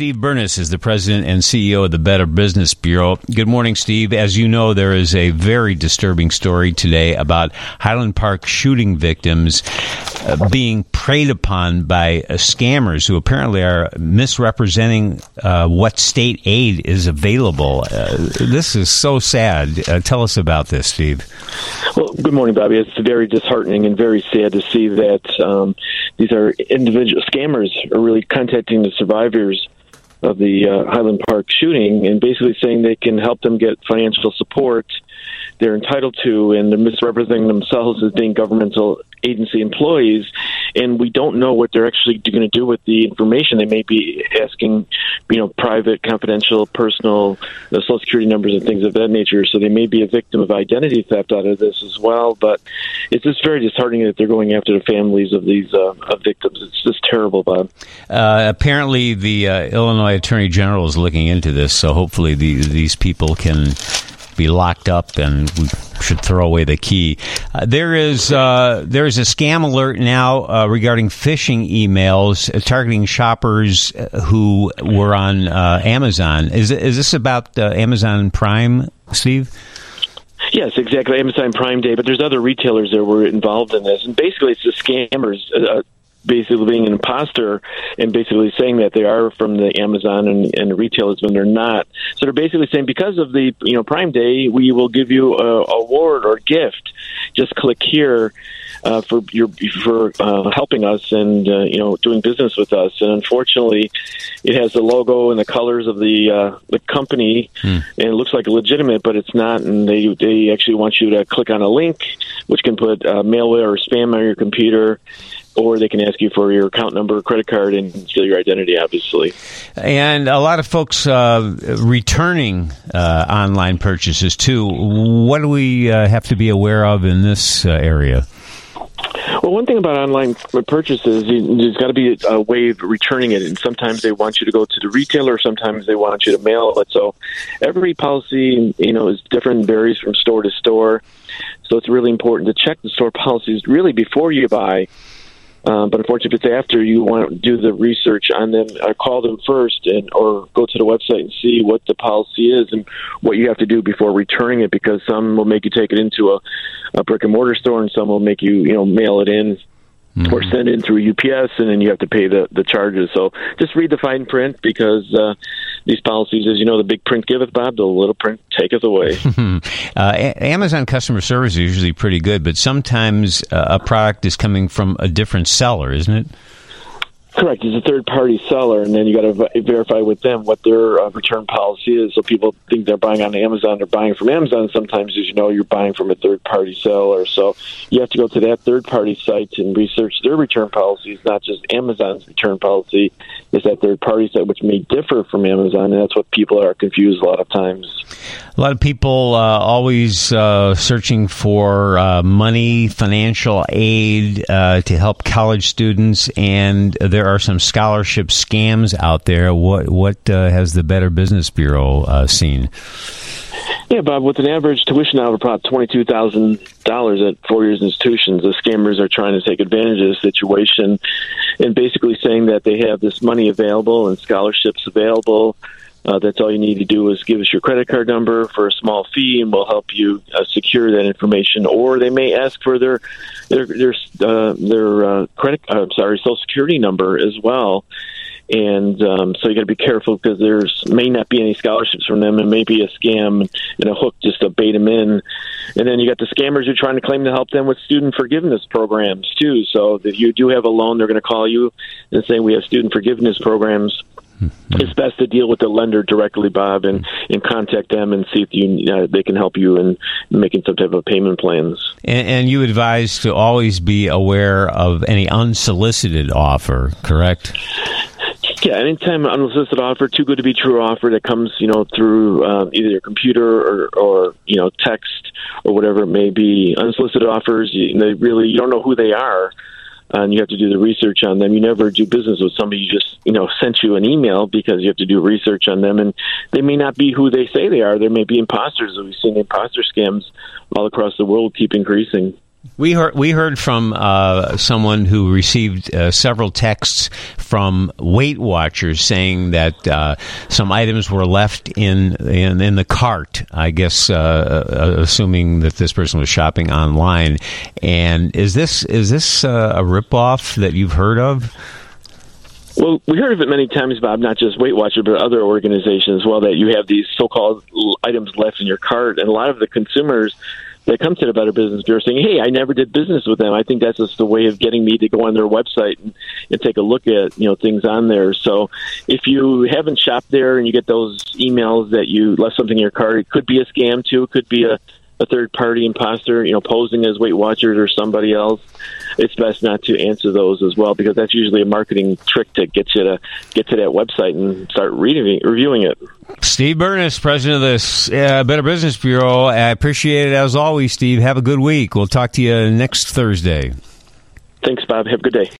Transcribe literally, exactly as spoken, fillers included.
Steve Burness is the president and C E O of the Better Business Bureau. Good morning, Steve. As you know, there is a very disturbing story today about Highland Park shooting victims uh, being preyed upon by uh, scammers who apparently are misrepresenting uh, what state aid is available. Uh, this is so sad. Uh, tell us about this, Steve. Well, good morning, Bobby. It's very disheartening and very sad to see that um, these are individual scammers are really contacting the survivors of the uh, Highland Park shooting and basically saying they can help them get financial support they're entitled to, and they're misrepresenting themselves as being governmental agency employees, and we don't know what they're actually going to do with the information. They may be asking, you know, private, confidential, personal uh, Social Security numbers and things of that nature, so they may be a victim of identity theft out of this as well, but it's just very disheartening that they're going after the families of these uh, of victims. It's just terrible, Bob. Uh, apparently, the uh, Illinois Attorney General is looking into this, so hopefully the, these people can be locked up, and we should throw away the key. Uh, there is uh, there is a scam alert now uh, regarding phishing emails uh, targeting shoppers who were on uh, Amazon. Is is this about uh, Amazon Prime, Steve? Yes, exactly. Amazon Prime Day, but there's other retailers that were involved in this, and basically it's the scammers uh, basically being an imposter and basically saying that they are from the Amazon and, and the retailers when they're not. So they're basically saying, because of the you know Prime Day, we will give you a award or gift. Just click here uh, for your for uh, helping us and uh, you know doing business with us. And unfortunately, it has the logo and the colors of the uh, the company, hmm. and it looks like legitimate, but it's not. And they they actually want you to click on a link, which can put uh, malware or spam on your computer. Or they can ask you for your account number, credit card, and steal your identity, obviously. And a lot of folks uh, returning uh, online purchases, too. What do we uh, have to be aware of in this uh, area? Well, one thing about online purchases, there's got to be a way of returning it. And sometimes they want you to go to the retailer, sometimes they want you to mail it. So every policy, you know, is different, varies from store to store. So it's really important to check the store policies really before you buy. Um, but unfortunately, if it's after, you want to do the research on them, or call them first, and or go to the website and see what the policy is and what you have to do before returning it. Because some will make you take it into a, a brick and mortar store, and some will make you, you know, mail it in. Mm-hmm. Or send it in through U P S, and then you have to pay the, the charges. So just read the fine print, because uh, these policies, as you know, the big print giveth, Bob, the little print taketh away. uh, a- Amazon customer service is usually pretty good, but sometimes uh, a product is coming from a different seller, isn't it? Correct. It's a third-party seller, and then you got to v- verify with them what their uh, return policy is. So people think they're buying on Amazon, they're buying from Amazon. Sometimes, as you know, you're buying from a third-party seller. So you have to go to that third-party site and research their return policies, not just Amazon's return policy. It's that third-party site, which may differ from Amazon, and that's what people are confused a lot of times. A lot of people uh, always uh, searching for uh, money, financial aid uh, to help college students, and there are some scholarship scams out there. What what uh, has the Better Business Bureau uh, seen? Yeah, Bob, with an average tuition of about twenty-two thousand dollars at four-year institutions, the scammers are trying to take advantage of the situation and basically saying that they have this money available and scholarships available. Uh, that's all you need to do is give us your credit card number for a small fee, and we'll help you uh, secure that information. Or they may ask for their their their uh, their uh, credit, uh, sorry, Social Security number as well. And um, so you got to be careful, because there's may not be any scholarships from them, and maybe a scam and a hook just to bait them in. And then you got the scammers who are trying to claim to help them with student forgiveness programs too. So if you do have a loan, they're going to call you and say, we have student forgiveness programs. Mm-hmm. It's best to deal with the lender directly, Bob, and, and contact them and see if you uh, they can help you in making some type of payment plans. And, and you advise to always be aware of any unsolicited offer, correct? Yeah, anytime unsolicited offer, too good to be true offer that comes, you know, through uh, either your computer or, or, you know, text or whatever it may be. Unsolicited offers, you, they really, you don't know who they are. And you have to do the research on them. You never do business with somebody who just, you know, sent you an email, because you have to do research on them. And they may not be who they say they are. There may be imposters. We've seen imposter scams all across the world keep increasing. We heard we heard from uh, someone who received uh, several texts from Weight Watchers saying that uh, some items were left in in, in the cart. I guess uh, assuming that this person was shopping online. And is this is this uh, a ripoff that you've heard of? Well, we heard of it many times, Bob, not just Weight Watchers, but other organizations as well, that you have these so-called items left in your cart. And a lot of the consumers that come to the Better Business Bureau saying, hey, I never did business with them. I think that's just a way of getting me to go on their website and, and take a look at, you know, things on there. So if you haven't shopped there and you get those emails that you left something in your cart, it could be a scam too. It could be a, a third-party imposter, you know, posing as Weight Watchers or somebody else. It's best not to answer those as well, because that's usually a marketing trick to get you to get to that website and start reading, reviewing it. Steve Burness, president of the uh, Better Business Bureau. I appreciate it as always, Steve. Have a good week. We'll talk to you next Thursday. Thanks, Bob. Have a good day.